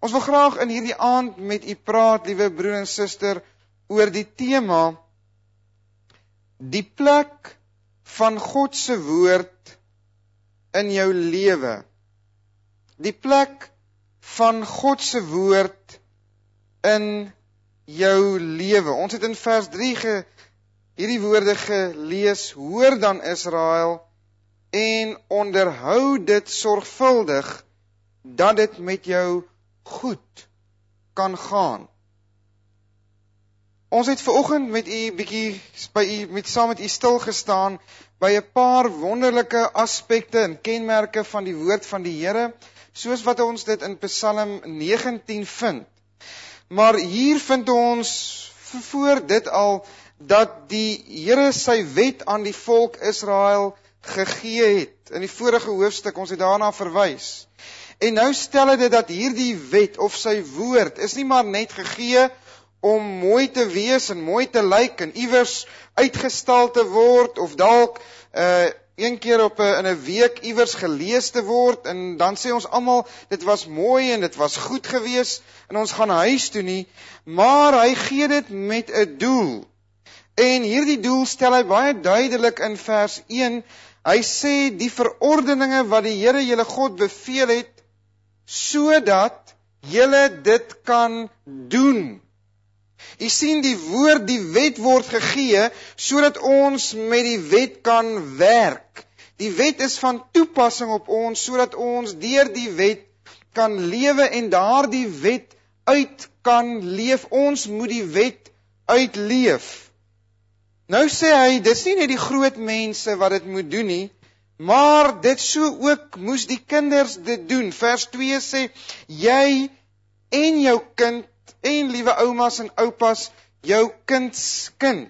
Ons wil graag in hierdie aand met u praat, liewe broer en suster, oor die tema, die plek van God se woord in jou lewe. Die plek van God se woord in jou lewe. Ons het in vers 3 hierdie woorde gelees: hoor dan Israel en onderhou dit sorgvuldig, dat dit met jou goed kan gaan. Ons het vanoggend met u bietjie saam met u stil gestaan by 'n paar wonderlike aspekte en kenmerke van die woord van die Here, soos wat ons dit in Psalm 19 vind. Maar hier vind ons voor dit al dat die Here sy wet aan die volk Israel gegee het. In die vorige hoofstuk, ons het daarna verwys. En nou stel hy dit dat hierdie wet of sy woord is nie maar net gegee om mooi te wees en mooi te lyk en iewers uitgestal te word of dalk een keer in 'n week iewers gelees te word en dan sê ons almal dit was mooi en dit was goed gewees en ons gaan huis toe nie, maar hy gee dit met 'n doel. En hierdie doel stel hy baie duidelik in vers 1. Hy sê die verordeninge wat die Here julle God beveel het, sodat julle dit kan doen. U sien, die woord, die wet word gegee, sodat ons met die wet kan werk. Die wet is van toepassing op ons, sodat ons deur die wet kan lewe en daardie wet uit kan leef. Ons moet die wet uitleef. Nou sê hy, dis nie net die groot mense wat dit moet doen nie, maar dit so ook moes die kinders dit doen. Vers 2 sê, jy en jou kind, en liewe oumas en oupas, jou kindskind.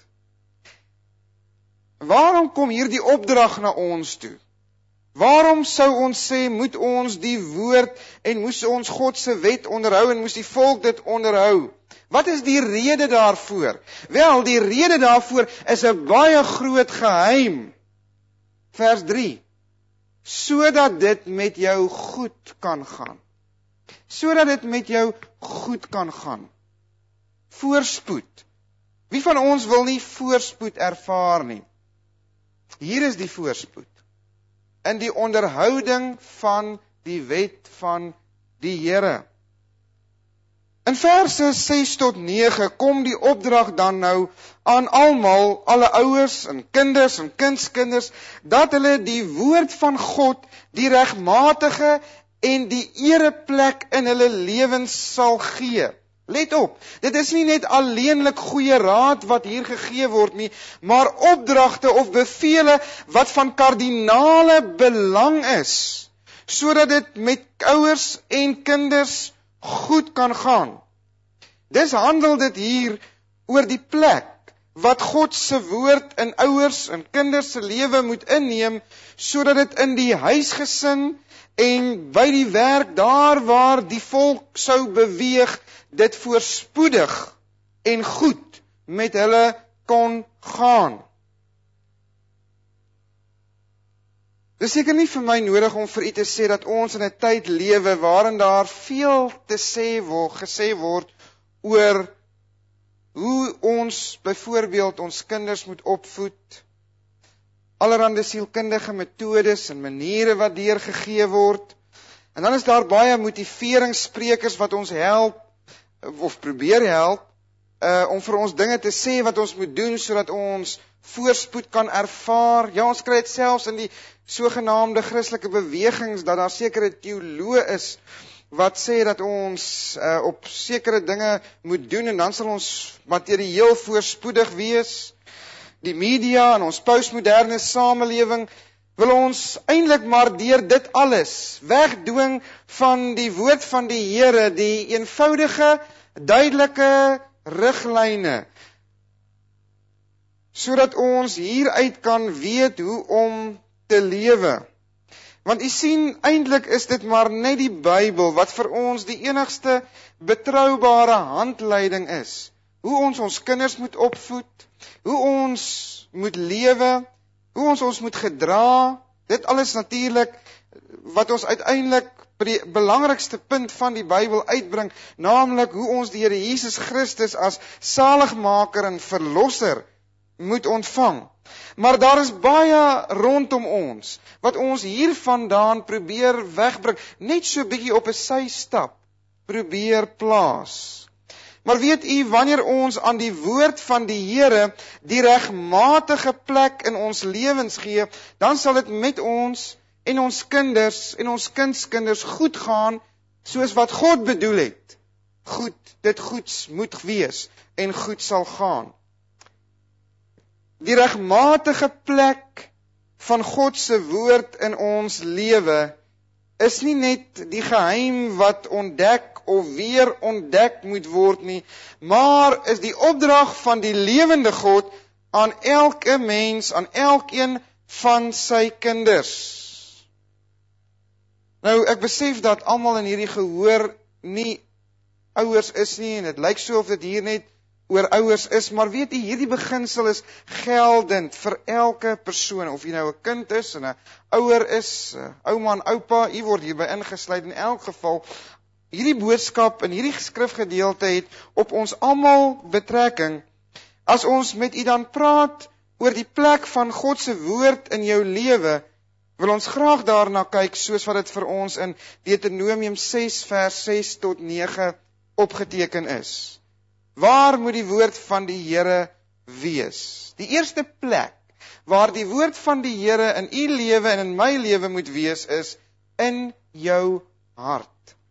Waarom kom hierdie opdrag na ons toe? Waarom sou ons sê, moet ons die woord en moes ons God se wet onderhou en moes die volk dit onderhou? Wat is die rede daarvoor? Wel, die rede daarvoor is 'n baie groot geheim. Vers 3, sodat dit met jou goed kan gaan. Sodat dit met jou goed kan gaan. Voorspoed. Wie van ons wil nie voorspoed ervaar nie? Hier is die voorspoed. In die onderhouding van die wet van die Here. In verse 6 tot 9 kom die opdrag dan nou aan almal, alle ouers en kinders en kindskinders, dat hulle die woord van God, die regmatige en die ereplek in hulle lewens sal gee. Let op, dit is nie net alleenlik goeie raad wat hier gegee word nie, maar opdragte of bevele wat van kardinale belang is, sodat dit met ouers en kinders goed kan gaan. Dis handel dit hier oor die plek wat God se woord in ouers en kinders se lewe moet inneem, sodat dit in die huisgesin en by die werk, daar waar die volk sou beweeg, dit voorspoedig en goed met hulle kon gaan. Dis seker nie vir my nodig om vir u te sê dat ons in 'n tyd lewe waarin daar veel gesê word oor hoe ons byvoorbeeld ons kinders moet opvoed, allerhande sielkundige metodes en maniere wat deurgegee word. En dan is daar baie motiveringssprekers wat ons help of probeer help om vir ons dinge te sê wat ons moet doen sodat ons voorspoed kan ervaar. Ja, ons kry dit selfs in die sogenaamde Christelike bewegings dat daar sekere teoloë is wat sê dat ons op sekere dinge moet doen en dan sal ons materieel voorspoedig wees. Die media en ons postmoderne samelewing wil ons eintlik maar deur dit alles wegdwing van die woord van die Here, die eenvoudige, duidelike riglyne, sodat ons hieruit kan weet hoe om te lewe. Want u sien, eintlik is dit maar net die Bybel wat vir ons die enigste betroubare handleiding is. Hoe ons kinders moet opvoed, hoe ons moet lewe, hoe ons moet gedra, dit alles natuurlik wat ons uiteindelik belangrikste punt van die Bybel uitbring, naamlik hoe ons die Here Jesus Christus as saligmaker en verlosser moet ontvang. Maar daar is baie rondom ons, wat ons hiervandaan probeer wegbring, net so bietjie op 'n sy-stap probeer plaas. Maar weet u, wanneer ons aan die woord van die Here die regmatige plek in ons lewens gee, dan sal dit met ons en ons kinders en ons kindskinders goed gaan, soos wat God bedoel het. Dit goeds moet wees en goed sal gaan. Die regmatige plek van God se woord in ons lewe is nie net die geheim wat ontdek of weer ontdek moet word nie, maar is die opdrag van die lewende God aan elke mens, aan elkeen van sy kinders. Nou, ek besef dat almal in hierdie gehoor nie ouers is nie, en dit lyk so of dit hier net oor ouers is, maar weet jy, hierdie beginsel is geldend vir elke persoon, of jy nou 'n kind is en 'n ouer is, ouma en oupa, jy word hierby ingesluit. In elk geval, hierdie boodskap en hierdie skrifgedeelte het op ons almal betrekking. As ons met u dan praat oor die plek van God se woord in jou lewe, wil ons graag daarna kyk, soos wat dit vir ons in Deuteronomium 6 vers 6 tot 9 opgeteken is. Waar moet die woord van die Here wees? Die eerste plek waar die woord van die Here in u lewe en in my lewe moet wees, is in jou hart.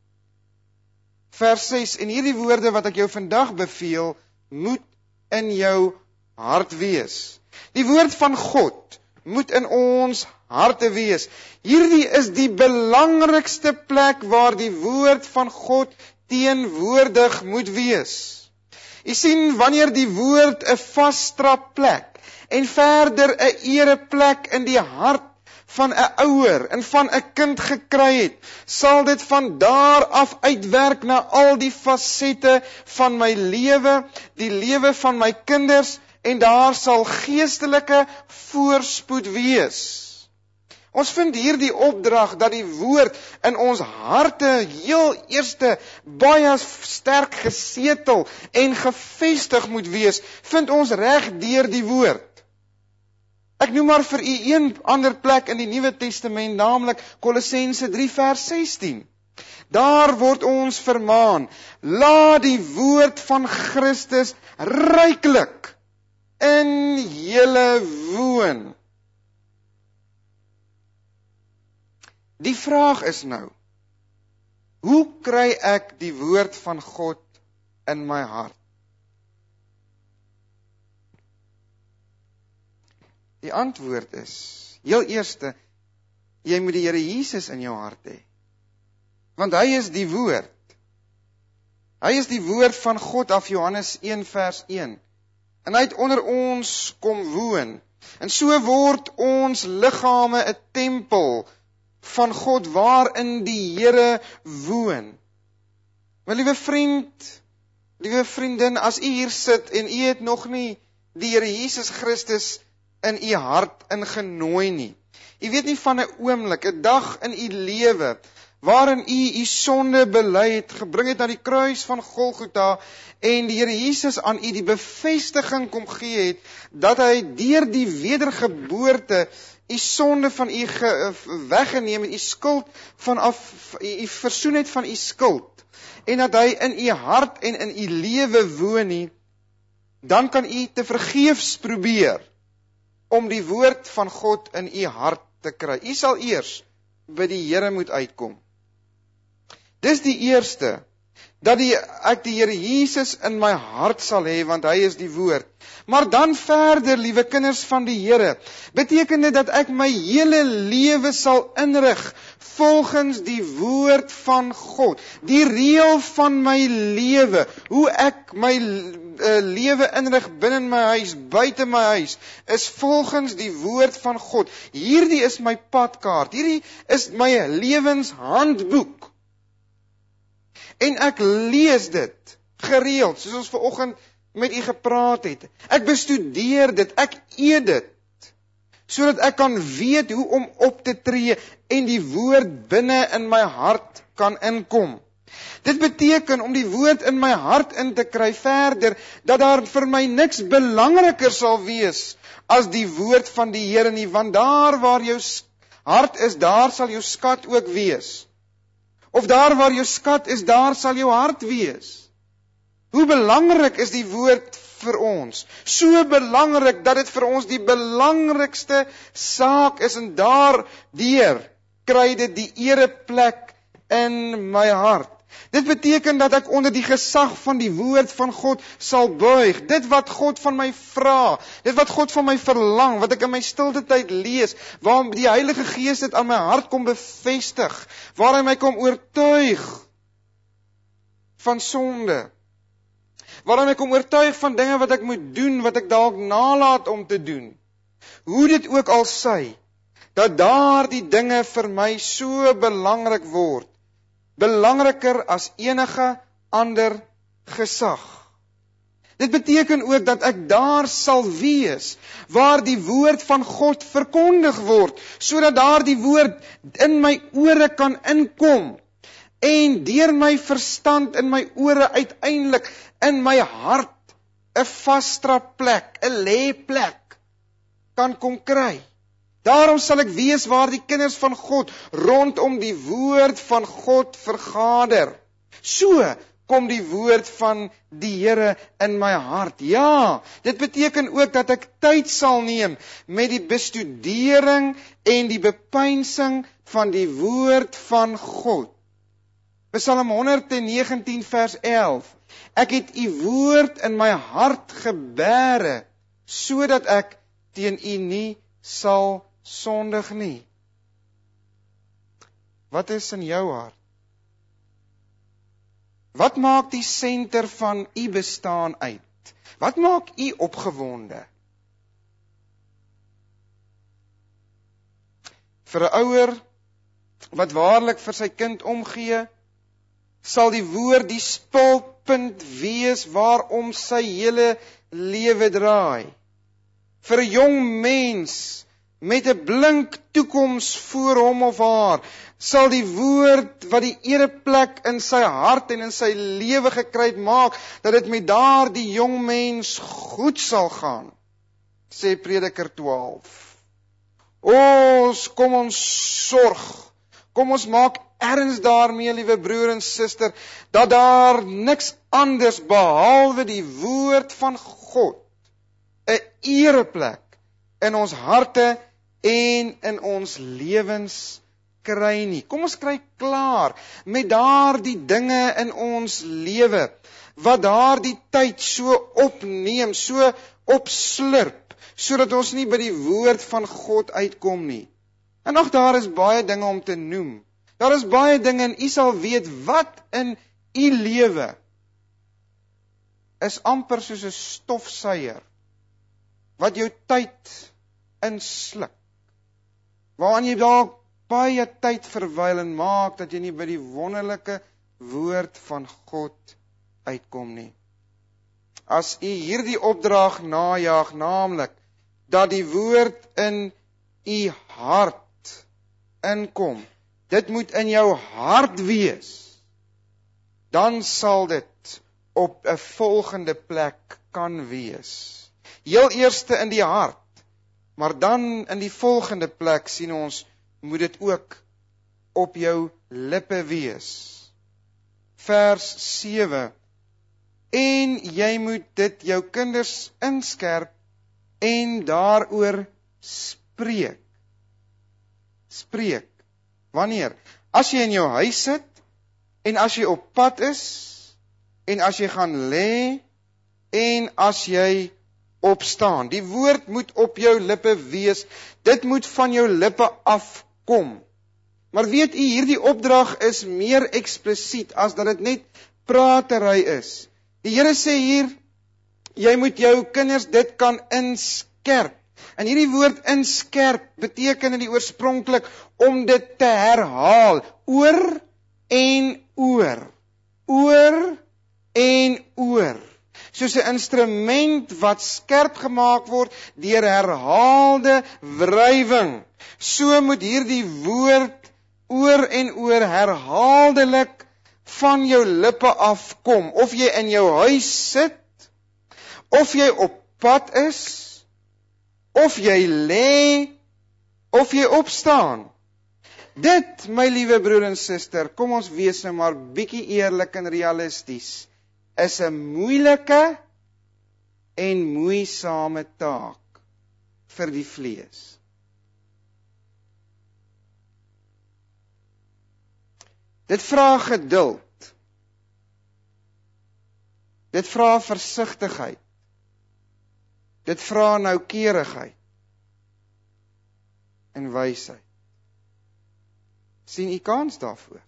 Vers 6, en hierdie woorde wat ek jou vandag beveel, moet in jou hart wees. Die woord van God moet in ons harte wees. Hierdie is die belangrikste plek waar die woord van God teenwoordig moet wees. U sien, wanneer die woord 'n vasstrap plek en verder 'n ereplek in die hart van 'n ouer en van 'n kind gekry het, sal dit van daar af uitwerk na al die fasette van my lewe, die lewe van my kinders, en daar sal geestelike voorspoed wees. Ons vind hier die opdrag dat die woord in ons harte heel eerste baie sterk gesetel en gevestig moet wees, vind ons reg deur die woord. Ek noem maar vir u een ander plek in die Nuwe Testament, naamlik Kolossense 3 vers 16. Daar word ons vermaan, laat die woord van Christus ryklik in julle woon. Die vraag is nou, hoe kry ek die woord van God in my hart? Die antwoord is, heel eerste, jy moet die Here Jesus in jou hart hê. Want hy is die woord. Hy is die woord van God af Johannes 1 vers 1. En hy het onder ons kom woon. En so word ons liggame 'n tempel van God waarin die Here woon. My liewe vriend, liewe vriendin, as u hier sit en u het nog nie die Here Jesus Christus in u hart ingenooi nie. U weet nie van 'n oomblik, 'n dag in u lewe waarin u sonde bely het, gebring het na die kruis van Golgotha en die Here Jesus aan u die bevestiging kom gee het dat hy deur die wedergeboorte u sonde van u weggeneem het, u skuld vanaf u versoen het van u skuld en dat hy in u hart en in u lewe woon nie, dan kan u te vergeefs probeer om die woord van God in u hart te kry. U sal eers by die Here moet uitkom. Dis die eerste, dat ek die Here Jesus in my hart sal hê, want hy is die woord. Maar dan verder, liewe kinders van die Here, beteken dit dat ek my hele lewe sal inrig volgens die woord van God. Die reël van my lewe, hoe ek my lewe inrig binne my huis, buite my huis, is volgens die woord van God. Hierdie is my padkaart, hierdie is my lewenshandboek. En ek lees dit gereeld, soos ons vanoggend met u gepraat het. Ek bestudeer dit, ek eet dit. sodat ek kan weet hoe om op te tree en die woord binne in my hart kan inkom. Dit beteken om die woord in my hart in te kry verder, dat daar vir my niks belangriker sal wees as die woord van die Here nie, want daar waar jou hart is, daar sal jou skat ook wees. Of daar waar jou skat is, daar sal jou hart wees. Hoe belangrik is die woord vir ons? So belangrik dat dit vir ons die belangrikste saak is, en daardeur kry dit die ereplek in my hart. Dit beteken dat ek onder die gesag van die woord van God sal buig. Dit wat God van my vra, dit wat God van my verlang, wat ek in my stilte tyd lees, waar die Heilige Gees dit aan my hart kom bevestig, waar hy my kom oortuig van sonde, waar hy my kom oortuig van dinge wat ek moet doen, wat ek dalk nalat om te doen. Hoe dit ook al sy, dat daardie dinge vir my so belangrik word, belangriker as enige ander gesag. Dit beteken ook dat ek daar sal wees, waar die woord van God verkondig word, sodat daardie woord in my ore kan inkom, en deur my verstand in my ore uiteindelik in my hart 'n vasdra plek, 'n lêplek kan kom kry. Daarom sal ek wees waar die kinders van God rondom die woord van God vergader. So kom die woord van die Here in my hart. Ja, dit beteken ook dat ek tyd sal neem met die bestudering en die bepeinsing van die woord van God. Psalm 119 vers 11. Ek het u woord in my hart gebere, sodat ek teen u nie sal sondig nie. Wat is in jou hart? Wat maak die senter van u bestaan uit? Wat maak u opgewonde? Vir 'n ouer wat waarlik vir sy kind omgee, sal die woord die spulpunt wees waarom sy hele lewe draai. Vir 'n jong mens met 'n blink toekoms voor hom of haar, sal die woord wat die ereplek in sy hart en in sy lewe gekry het maak, dat dit met daardie jong mens goed sal gaan, sê Prediker 12. Kom ons sorg, kom ons maak erns daarmee, liewe broer en suster, dat daar niks anders behalwe die woord van God 'n ereplek in ons harte en in ons lewens kry nie. Kom ons kry klaar met daardie dinge in ons lewe, wat daardie tyd so opneem, so opslurp, sodat ons nie by die woord van God uitkom nie. En nog daar is baie dinge om te noem. Daar is baie dinge, en u sal weet wat in u lewe is amper soos 'n stofsuier, wat jou tyd insluk, waaraan jy dalk baie tyd verwyl en maak, dat jy nie by die wonderlike woord van God uitkom nie. As u hierdie opdrag najag, naamlik, dat die woord in u hart inkom, dit moet in jou hart wees, dan sal dit op 'n volgende plek kan wees. Heel eerste in die hart, maar dan in die volgende plek sien ons, moet dit ook op jou lippe wees. Vers 7. En jy moet dit jou kinders inskerp en daaroor spreek. Spreek. Wanneer? As jy in jou huis sit, en as jy op pad is, en as jy gaan lê, en as jy opstaan. Die woord moet op jou lippe wees. Dit moet van jou lippe afkom. Maar weet u, hierdie opdrag is meer eksplisiet as dat dit net pratery is. Die Here sê hier, jy moet jou kinders dit kan inskerp. En hierdie woord inskerp beteken in die oorspronklik om dit te herhaal, oor en oor. Oor en oor. So soos 'n instrument wat skerp gemaak word deur herhaalde wrywing. So moet hierdie woord oor en oor herhaaldelik van jou lippe afkom, of jy in jou huis sit, of jy op pad is, of jy lê, of jy opstaan. Dit, my liewe broer en suster, kom ons wees nou maar bietjie eerlik en realisties, is 'n moeilike en moeisame taak vir die vlees. Dit vra geduld. Dit vra versigtigheid. Dit vra noukeurigheid en wysheid. Sien u kans daarvoor?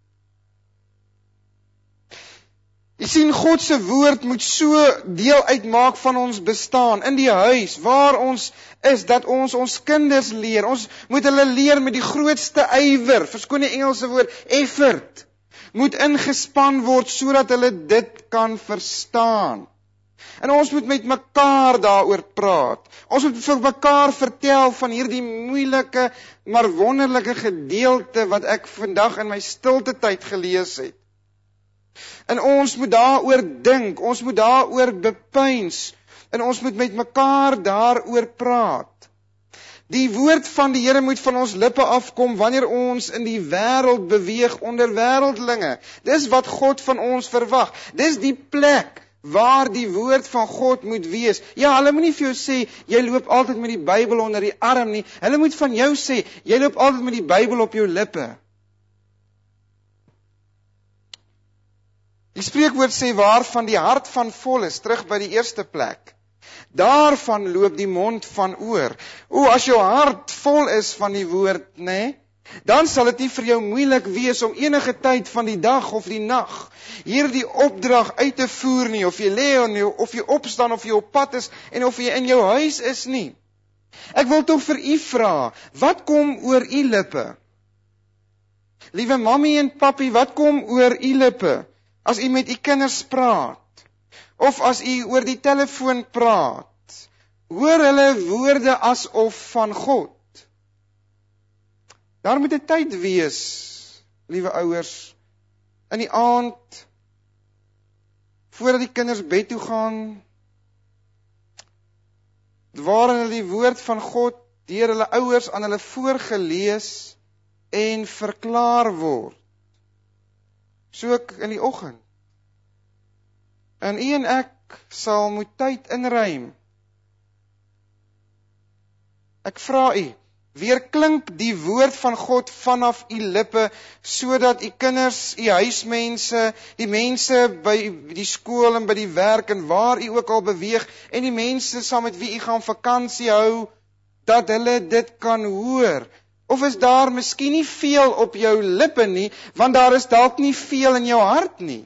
U sien, God se woord moet so deel uitmaak van ons bestaan, in die huis, waar ons is, dat ons kinders leer. Ons moet hulle leer met die grootste ywer, verskoon die Engelse woord, effort, moet ingespan word, sodat hulle dit kan verstaan. En ons moet met mekaar daaroor praat. Ons moet vir mekaar vertel van hierdie moeilike, maar wonderlike gedeelte wat ek vandag in my stilte tyd gelees het. En ons moet daaroor dink, ons moet daaroor bepeins, en ons moet met mekaar daaroor praat. Die woord van die Here moet van ons lippe afkom wanneer ons in die wêreld beweeg onder wêreldlinge. Dis wat God van ons verwag. Dis die plek waar die woord van God moet wees. Ja, hulle moenie vir jou sê, jy loop altyd met die Bybel onder die arm nie. Hulle moet van jou sê, jy loop altyd met die Bybel op jou lippe. Die spreekwoord sê, waarvan die hart van vol is, terug by die eerste plek. Daarvan loop die mond van oor. As jou hart vol is van die woord, dan sal dit nie vir jou moeilik wees om enige tyd van die dag of die nag hierdie opdrag uit te voer nie, of jy lê, of jy opstaan, of jy op pad is, en of jy in jou huis is nie. Ek wil tog vir u vra, wat kom oor u lippe? Liewe mammy en papi, wat kom oor u lippe? As u met u kinders praat, of as u oor die telefoon praat, hoor hulle woorde asof van God. Daar moet 'n tyd wees, liewe ouers, in die aand, voordat die kinders bed toe gaan, waarin hulle die woord van God deur hulle ouers aan hulle voorgelees en verklaar word. So ook in die oggend. En u en ek sal moet tyd inruim. Ek vra u, weer klink die woord van God vanaf u lippe, sodat u kinders, u huismense, die mense by die skool en by die werk en waar u ook al beweeg, en die mense saam met wie u gaan vakansie hou, dat hulle dit kan hoor. Of is daar miskien nie veel op jou lippe nie, want daar is dalk nie veel in jou hart nie?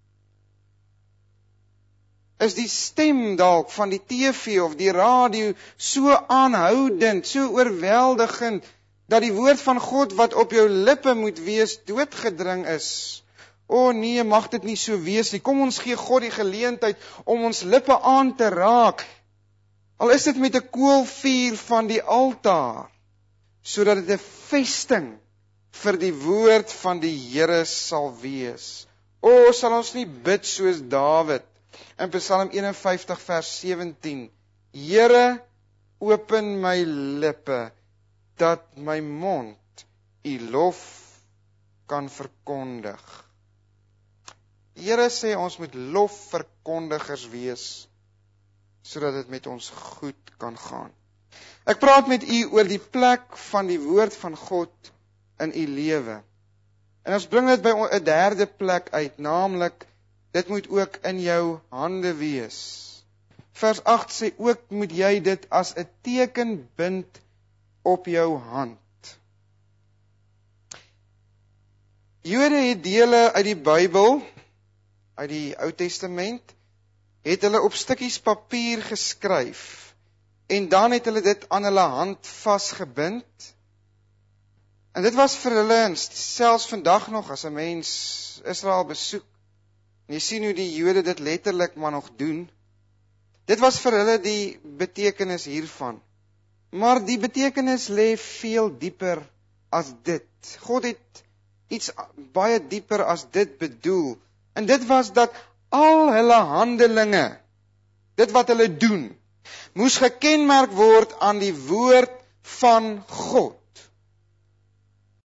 Is die stem dalk van die TV of die radio so aanhoudend, so oorweldigend, dat die woord van God wat op jou lippe moet wees, doodgedring is? Nee, mag dit nie so wees nie. Kom ons gee God die geleentheid om ons lippe aan te raak, al is dit met 'n koolvuur van die altaar, sodat dit 'n vesting vir die woord van die Here sal wees. Sal ons nie bid soos Dawid in Psalm 51 vers 17. Here, open my lippe, dat my mond u lof kan verkondig. Die Here sê ons moet lofverkondigers wees, sodat dit met ons goed kan gaan. Ek praat met u oor die plek van die woord van God in u lewe. En ons bring dit by 'n derde plek uit, naamlik, dit moet ook in jou hande wees. Vers 8 sê ook, moet jy dit as 'n teken bind op jou hand. Jode het dele uit die Bybel, uit die Ou Testament, het hulle op stukkies papier geskryf, en dan het hulle dit aan hulle hand vasgebind. En dit was vir hulle, en selfs vandag nog, as 'n mens Israel besoek, en jy sien hoe die Jode dit letterlik maar nog doen, Dit was vir hulle die betekenis hiervan. Maar die betekenis lê veel dieper as dit. God het iets baie dieper as dit bedoel. En dit was dat al hulle handelinge, dit wat hulle doen, moes gekenmerk word aan die woord van God.